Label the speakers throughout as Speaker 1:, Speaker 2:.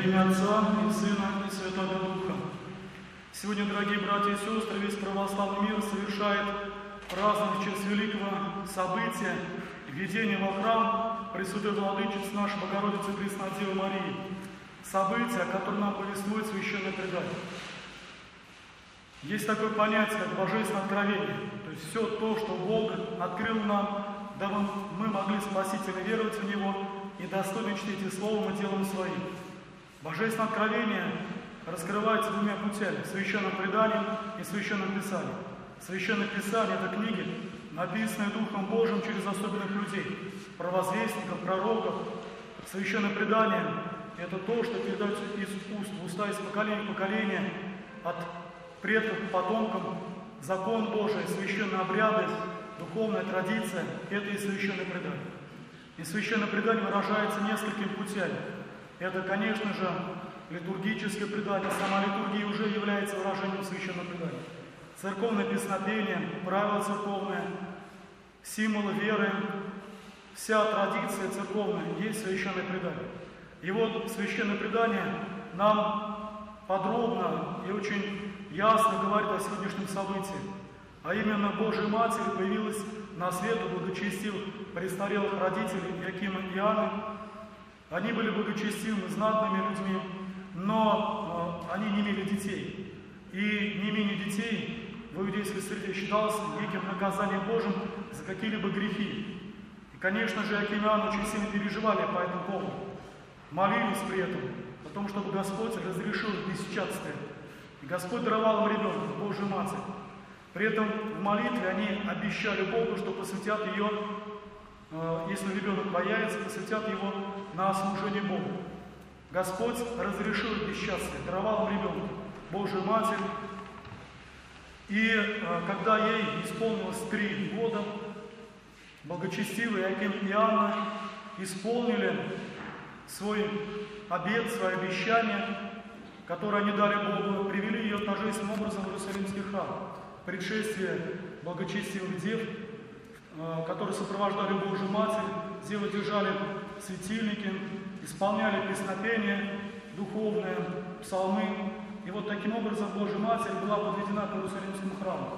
Speaker 1: имя Отца и Сына и Святого Духа. Сегодня, дорогие братья и сестры, весь православный мир совершает празднование в честь великого события введения во храм Пресвятой Владычицы нашей Богородицы Пресной Девы Марии. Событие, о котором нам повествует Священное Предание. Есть такое понятие, как божественное откровение. То есть все то, что Бог открыл нам, дабы мы могли спасительно веровать в Него и достойно чтить и Словом и делом Своим. Божественное откровение раскрывается двумя путями – Священным Преданием и Священным Писанием. Священное Писание – это книги, написанные Духом Божьим через особенных людей, провозвестников, пророков. Священное Предание – это то, что передается из уст в уста, из поколения в поколение, от предков к потомкам. Закон Божий, священные обряды, духовная традиция – это и Священное Предание. И Священное Предание выражается несколькими путями. Это, конечно же, литургическое предание. Сама литургия уже является выражением Священного Предания. Церковное песнопение, правила церковные, символы веры, вся традиция церковная есть Священное Предание. И вот Священное Предание нам подробно и очень ясно говорит о сегодняшнем событии. А именно, Божия Матерь появилась на свет у благочестивых престарелых родителей Иакима и Иоанны. Они были благочестивыми, знатными людьми, но они не имели детей. И не имение детей в иудейской среде считалось неким наказанием Божьим за какие-либо грехи. И, конечно же, Иаким и Иоанн очень сильно переживали по этому поводу. Молились при этом о том, чтобы Господь разрешил их бесчадствие. И Господь даровал им ребенка, Божию Матерь. При этом в молитве они обещали Богу, что посвятят ее, если ребенок появится, посвятят его на служение Богу. Господь разрешил бесчадствие, даровал им ребенка, Божию Матерь. И когда ей исполнилось 3 года, благочестивые Иаким и Иоанна исполнили свой обет, свое обещание, которое они дали Богу, привели ее торжественным образом в Иерусалимский храм. Предшествие благочестивых дев, которые сопровождали Божию Матерь, девы держали светильники, исполняли песнопения духовные, псалмы. И вот таким образом Божья Матерь была подведена к Иерусалимскому храму.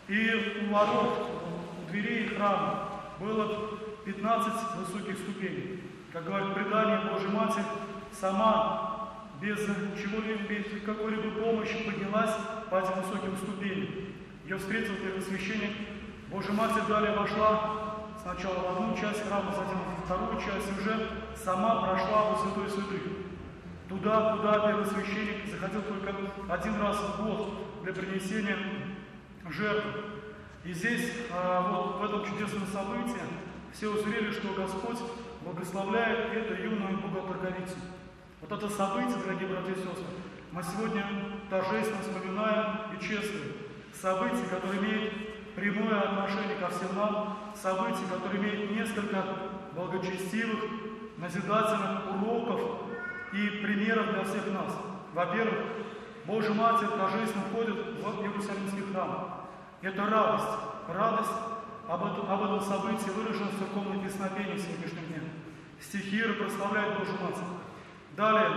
Speaker 1: И у ворот, у дверей храма было 15 высоких ступеней. Как говорит предание, Божья Матерь сама без чего-либо, без какой-либо помощи поднялась по этим высоким ступеням. Ее встретил первосвященник. Божья Матерь далее вошла сначала в одну часть храма, затем в вторую часть, и уже сама прошла во святой святых. Туда, куда первосвященник заходил только 1 раз в год для принесения жертвы. И здесь, вот в этом чудесном событии, все узрели, что Господь благословляет эту юную боготорговицу. Вот это событие, дорогие братья и сестры, мы сегодня торжественно вспоминаем и чествуем. Событие, которое имеет прямое отношение ко всем нам, событие, которое имеет несколько благочестивых, назидательных уроков и примеров для всех нас. Во-первых, Божья Матерь торжественно входит в Иерусалимский храм. Это радость об этом событии выражена в церковном песнопении сегодняшнего дня. Стихиры прославляют Божью Матерь. Далее,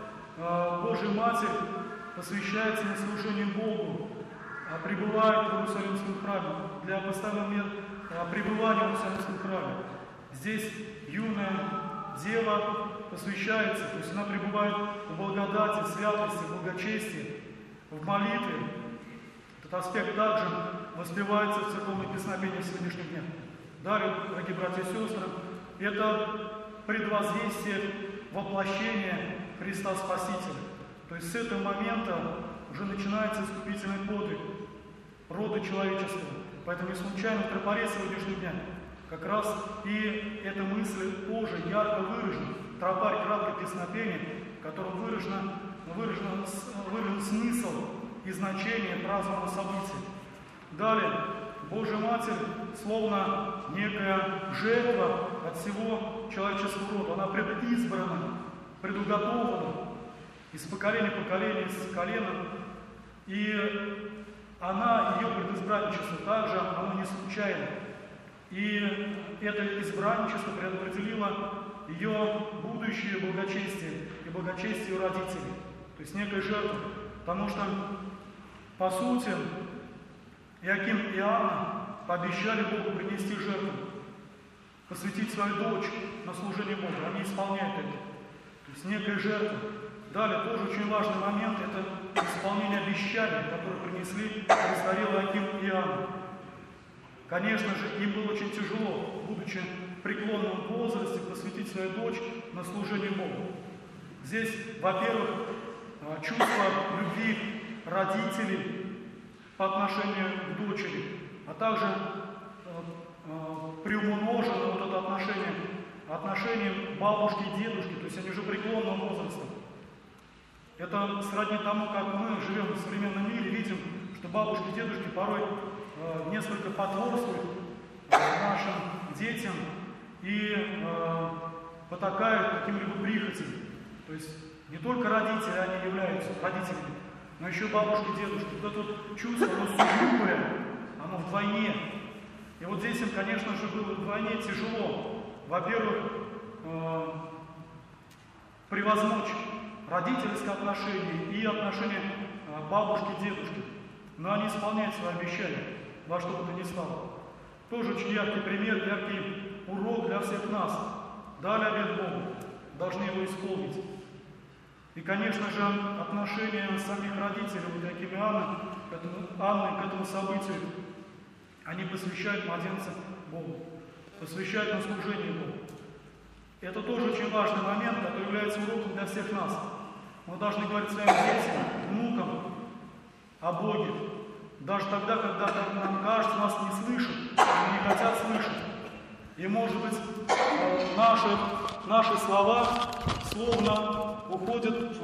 Speaker 1: Божья Матерь посвящается на служение Богу, пребывает в Иерусалимском храме, для постоянного пребывания в Иерусалимском храме. Здесь юная дева посвящается, то есть она пребывает в благодати, в святости, в благочестии, в молитве. Этот аспект также воспевается в церковных песнопениях сегодняшних дня. Далее, дорогие братья и сестры, это предвозвестие воплощения Христа Спасителя. То есть с этого момента уже начинается искупительный подвиг рода человеческого. Поэтому не случайно в тропаре сегодняшнего дня как раз и эта мысль тоже ярко выражена. Тропарь краткое песнопение, в котором выражен смысл и значение празднованного события. Далее, Божья Матерь, словно некая жертва от всего человеческого рода. Она предизбрана, предуготована из поколения в поколение, из колена. И она, ее предизбранничество также, оно не случайно. И это избранничество предопределило ее будущее благочестие и благочестие у родителей. То есть некая жертва. Потому что, по сути, Иоаким и Анна пообещали Богу принести жертву, посвятить свою дочь на служение Богу. Они исполняют это. То есть некая жертва. Далее, тоже очень важный момент, это исполнение обещаний, которые принесли престарелый Иоаким и Анна. Конечно же, им было очень тяжело, будучи в преклонном возрасте, посвятить свою дочь на служение Богу. Здесь, во-первых, чувство любви родителей по отношению к дочери, а также приумножено вот это отношение бабушки и дедушки, то есть они уже преклонного возраста. Это сродни тому, как мы живем в современном мире, видим, что бабушки и дедушки порой несколько потворствуют нашим детям и потакают каким-либо прихотям. То есть не только родители они являются родителями, но еще бабушки и дедушки. Вот это вот чувство, оно сугубое, оно вдвойне. И вот здесь им, конечно же, было вдвойне тяжело. Во-первых, превозмочь родительское отношение и отношение бабушки и дедушки. Но они исполняют свои обещания, во что бы то ни стало. Тоже очень яркий пример, яркий урок для всех нас. Дали обет Богу, должны его исполнить. И, конечно же, отношение самих родителей, вот Иоакима и Анны к этому событию, они посвящают младенца Богу, посвящают на служение Богу. Это тоже очень важный момент, который является уроком для всех нас. Мы должны говорить своим детям, внукам о Боге, даже тогда, когда нам кажется, нас не слышат, не хотят слышать. И, может быть, наши слова словно уходят,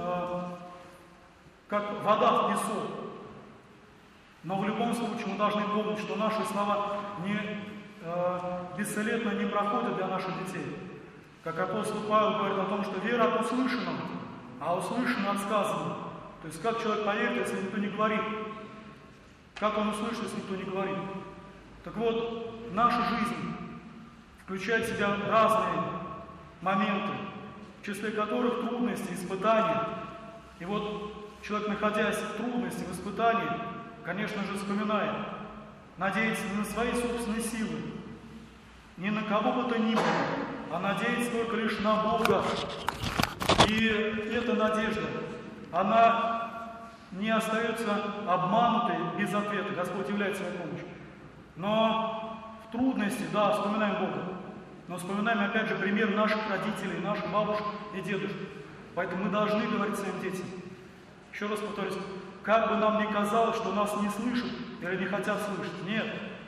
Speaker 1: как вода в песок. Но в любом случае мы должны помнить, что наши слова бесследно не проходят для наших детей. Как апостол Павел говорит о том, что вера от услышанного, а услышанное от сказанного. То есть как человек поверит, если никто не говорит? Как он услышит, если никто не говорит? Так вот, наша жизнь включает в себя разные моменты, в числе которых трудности, испытания. И вот человек, находясь в трудности, в испытании, конечно же, вспоминает, надеется не на свои собственные силы, ни на кого бы то ни было, а надеется только лишь на Бога. И эта надежда, она не остается обманутой без ответа. Господь является своей помощью. Но в трудности, да, вспоминаем Бога. Но вспоминаем, опять же, пример наших родителей, наших бабушек и дедушек. Поэтому мы должны говорить своим детям. Еще раз повторюсь, как бы нам ни казалось, что нас не слышат или не хотят слышать. Нет.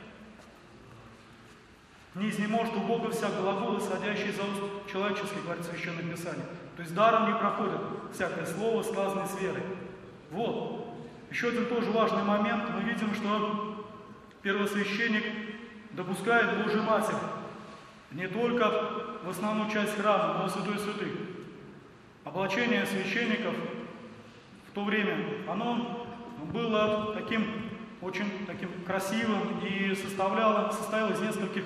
Speaker 1: Не изнеможет у Бога вся глагол, исходящий из уст человеческих, говорит Священное Писание. То есть даром не проходит всякое слово, сказанное с верой. Вот. Еще один тоже важный момент. Мы видим, что первосвященник допускает Божию Матерь не только в основную часть храма, но и святой святых. Облачение священников в то время, оно было очень таким красивым и состояло из нескольких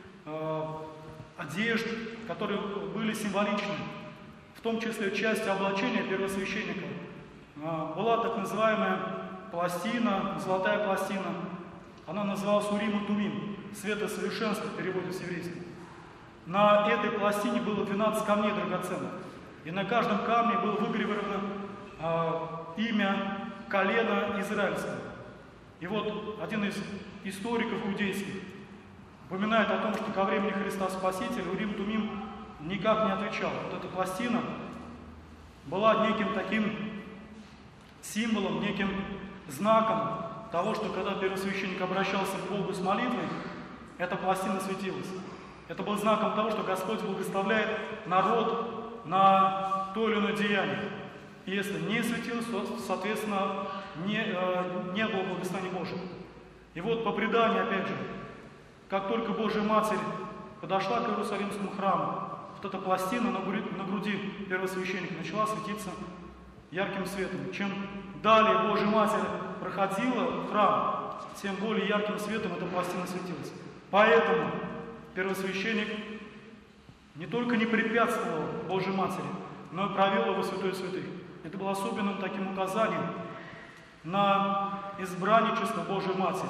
Speaker 1: одежд, которые были символичны. В том числе частью облачения первосвященника была так называемая пластина, золотая пластина. Она называлась Урим и Тумим, света совершенства в переводе с еврейского. На этой пластине было 12 камней драгоценных. И на каждом камне было выгравировано имя колена израильского. И вот один из историков иудейских упоминает о том, что ко времени Христа Спасителя Урим и Тумим никак не отвечал. Вот эта пластина была неким таким символом, неким знаком того, что когда первосвященник обращался к Богу с молитвой, эта пластина светилась. Это был знаком того, что Господь благословляет народ на то или иное деяние. И если не светилось, то, соответственно, не было благословения Божьего. И вот по преданию, опять же, как только Божья Матерь подошла к Иерусалимскому храму, вот эта пластина на груди первосвященника начала светиться ярким светом. Чем далее Божья Матерь проходила в храм, тем более ярким светом эта пластина светилась. Поэтому первосвященник не только не препятствовал Божьей Матери, но и провел его святой святых. Это было особенным таким указанием на избранничество Божьей Матери.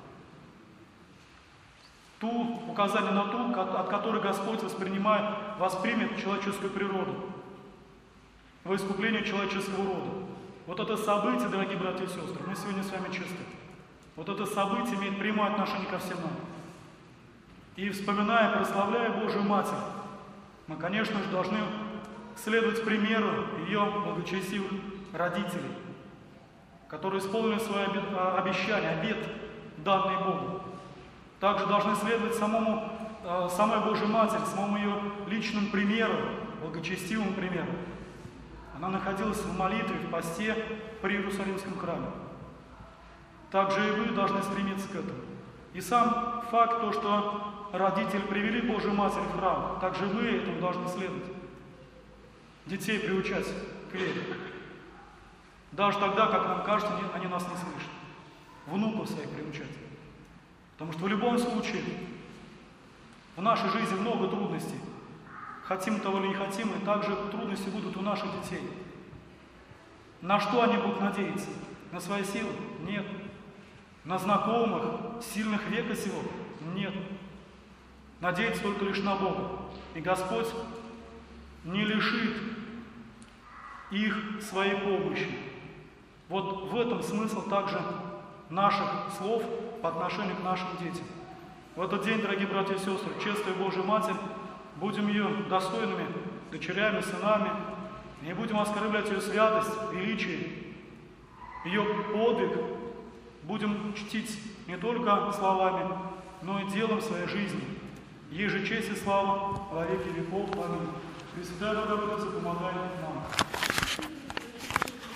Speaker 1: Указание на ту, от которой Господь воспримет человеческую природу во искупление человеческого рода. Вот это событие, дорогие братья и сестры, мы сегодня с вами чисты. Вот это событие имеет прямое отношение ко всем нам. И вспоминая, прославляя Божию Матерь, мы, конечно же, должны следовать примеру ее благочестивых родителей, которые исполнили свое обещание, обет, данный Богу. Также должны следовать самой Божьей Матери, самому ее личному примеру, благочестивому примеру. Она находилась в молитве, в посте при Иерусалимском храме. Также и вы должны стремиться к этому. И сам факт, то, что родители привели Божию Матерь в храм, также вы этому должны следовать. Детей приучать к вере. Даже тогда, как нам кажется, они нас не слышат. Внуков своих приучать. Потому что в любом случае в нашей жизни много трудностей. Хотим того или не хотим, и также трудности будут у наших детей. На что они будут надеяться? На свои силы? Нет. На знакомых, сильных века сего? Нет. Надеяться только лишь на Бога. И Господь не лишит их своей помощи. Вот в этом смысл также наших слов по отношению к нашим детям. В этот день, дорогие братья и сестры, чествуя Божию Матерь, будем ее достойными дочерями, сынами, не будем оскорблять ее святость, величие, ее подвиг, будем чтить не только словами, но и делом своей жизни. Ей же честь и слава во веки веков. Аминь. Пресвятая Богородица, помогай.